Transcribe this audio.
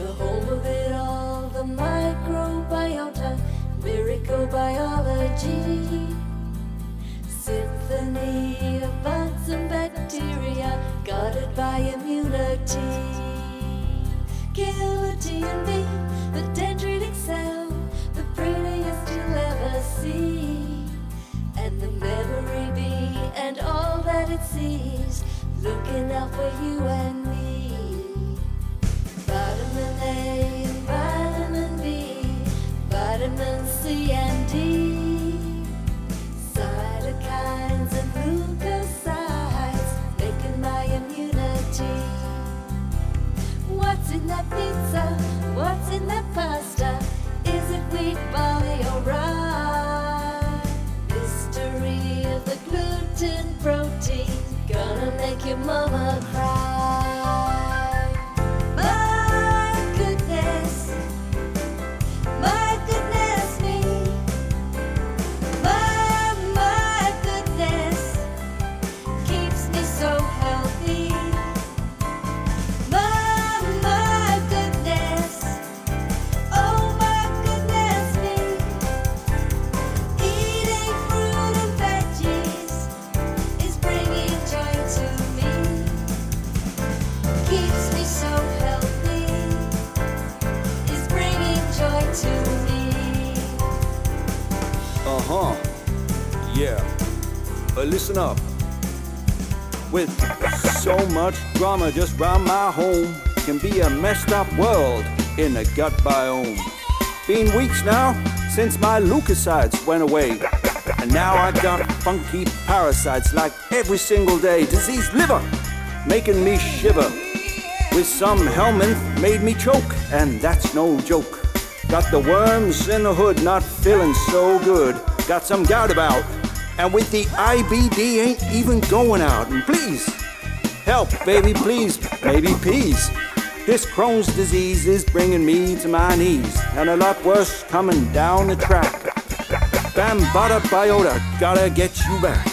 the home of it all, the microbiota, miracle biology, symphony of bugs and bacteria, guarded by immunity. Killer TNB, the dendritic cell, the prettiest you'll ever see, and the memory bee and all that it sees, looking out for you and me. Vitamin A and vitamin B, vitamin C and D, cytokines and leukocytes, making my immunity. What's in that pizza? What's in that pasta? Is it wheat, barley, or rye? Mystery of the gluten protein, gonna make your mama cry. My goodness me. My goodness, keeps me so healthy. My goodness, oh my goodness me. Eating fruit and veggies is bringing joy to me. Keeps me so healthy, is bringing joy to me. Yeah. But listen up. With so much drama just round my home, can be a messed up world in the gut biome. Been weeks now since my leukocytes went away, and now I got funky parasites like every single day. Diseased liver making me shiver. With some helminth made me choke, and that's no joke. Got the worms in the hood, not feeling so good. Got some gout about, and with the IBD ain't even going out. And please, help, baby, please, maybe peas. This Crohn's disease is bringing me to my knees, and a lot worse coming down the track. Bambata biota, gotta get you back.